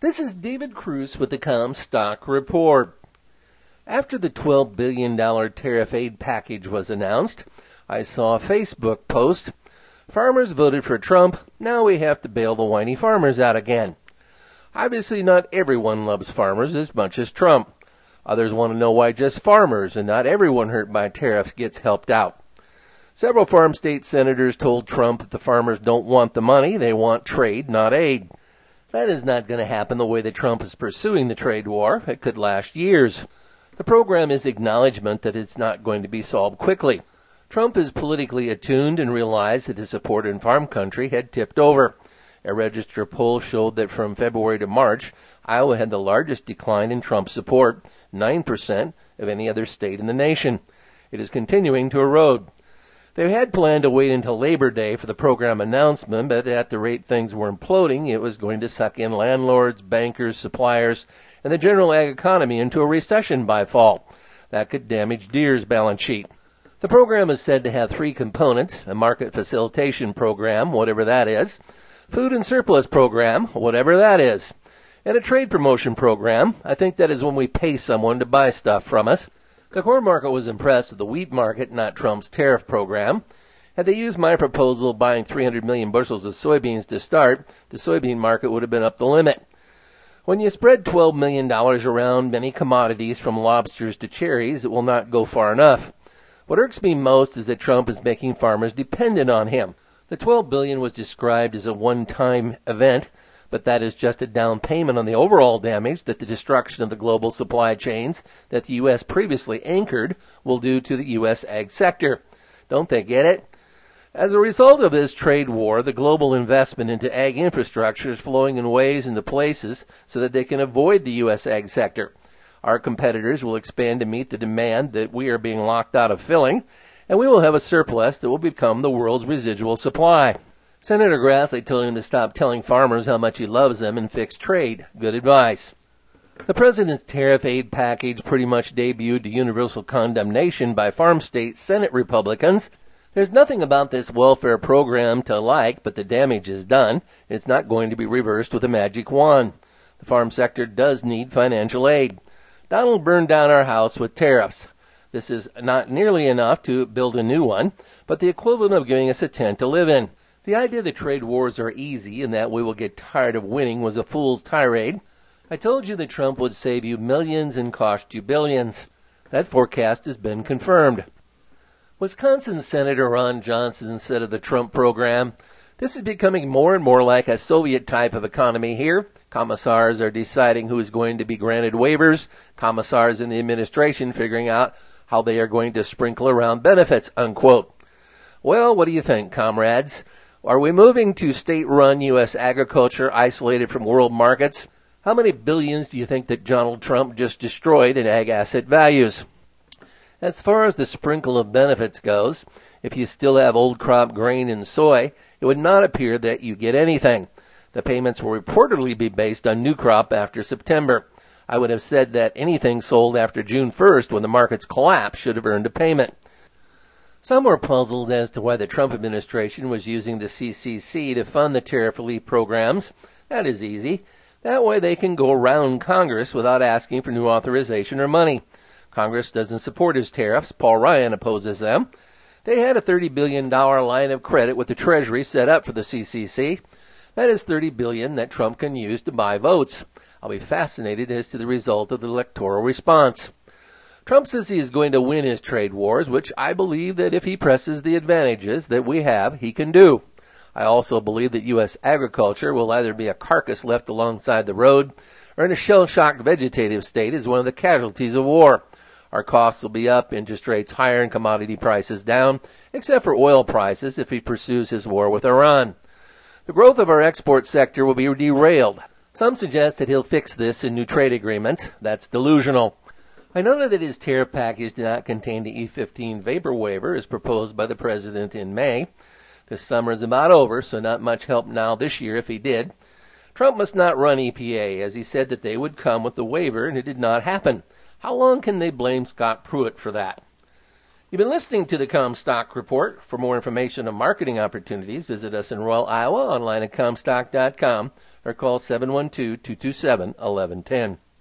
This is David Cruz with the Comstock Report. After the $12 billion tariff aid package was announced, I saw a Facebook post. Farmers voted for Trump. Now we have to bail the whiny farmers out again. Obviously, not everyone loves farmers as much as Trump. Others want to know why just farmers and not everyone hurt by tariffs gets helped out. Several farm state senators told Trump that the farmers don't want the money, they want trade, not aid. That is not going to happen the way that Trump is pursuing the trade war. It could last years. The program is acknowledgement that it's not going to be solved quickly. Trump is politically attuned and realized that his support in farm country had tipped over. A Register poll showed that from February to March, Iowa had the largest decline in Trump's support, 9% of any other state in the nation. It is continuing to erode. They had planned to wait until Labor Day for the program announcement, but at the rate things were imploding, it was going to suck in landlords, bankers, suppliers, and the general ag economy into a recession by fall. That could damage Deere's balance sheet. The program is said to have three components: a market facilitation program, whatever that is, food and surplus program, whatever that is, and a trade promotion program. I think that is when we pay someone to buy stuff from us. The corn market was impressed with the wheat market, not Trump's tariff program. Had they used my proposal of buying 300 million bushels of soybeans to start, the soybean market would have been up the limit. When you spread $12 million around many commodities from lobsters to cherries, it will not go far enough. What irks me most is that Trump is making farmers dependent on him. The $12 billion was described as a one-time event, but that is just a down payment on the overall damage that the destruction of the global supply chains that the U.S. previously anchored will do to the U.S. ag sector. Don't they get it? As a result of this trade war, the global investment into ag infrastructure is flowing in ways into places so that they can avoid the U.S. ag sector. Our competitors will expand to meet the demand that we are being locked out of filling, and we will have a surplus that will become the world's residual supply. Senator Grassley told him to stop telling farmers how much he loves them and fix trade. Good advice. The president's tariff aid package pretty much debuted to universal condemnation by farm state Senate Republicans. There's nothing about this welfare program to like, but the damage is done. It's not going to be reversed with a magic wand. The farm sector does need financial aid. Donald burned down our house with tariffs. This is not nearly enough to build a new one, but the equivalent of giving us a tent to live in. The idea that trade wars are easy and that we will get tired of winning was a fool's tirade. I told you that Trump would save you millions and cost you billions. That forecast has been confirmed. Wisconsin Senator Ron Johnson said of the Trump program, "This is becoming more and more like a Soviet type of economy here. Commissars are deciding who is going to be granted waivers. Commissars in the administration figuring out how they are going to sprinkle around benefits," unquote. Well, what do you think, comrades? Are we moving to state-run U.S. agriculture isolated from world markets? How many billions do you think that Donald Trump just destroyed in ag asset values? As far as the sprinkle of benefits goes, if you still have old crop grain and soy, it would not appear that you get anything. The payments will reportedly be based on new crop after September. I would have said that anything sold after June 1st when the markets collapsed should have earned a payment. Some were puzzled as to why the Trump administration was using the CCC to fund the tariff relief programs. That is easy. That way they can go around Congress without asking for new authorization or money. Congress doesn't support his tariffs. Paul Ryan opposes them. They had a $30 billion line of credit with the Treasury set up for the CCC. That is $30 billion that Trump can use to buy votes. I'll be fascinated as to the result of the electoral response. Trump says he is going to win his trade wars, which I believe that if he presses the advantages that we have, he can do. I also believe that U.S. agriculture will either be a carcass left alongside the road or in a shell-shocked vegetative state as one of the casualties of war. Our costs will be up, interest rates higher, and commodity prices down, except for oil prices if he pursues his war with Iran. The growth of our export sector will be derailed. Some suggest that he'll fix this in new trade agreements. That's delusional. I noted that his tariff package did not contain the E-15 vapor waiver as proposed by the president in May. The summer is about over, so not much help now this year if he did. Trump must not run EPA, as he said that they would come with the waiver, and it did not happen. How long can they blame Scott Pruitt for that? You've been listening to the Comstock Report. For more information on marketing opportunities, visit us in Royal, Iowa, online at Comstock.com. or call 712-227-1110.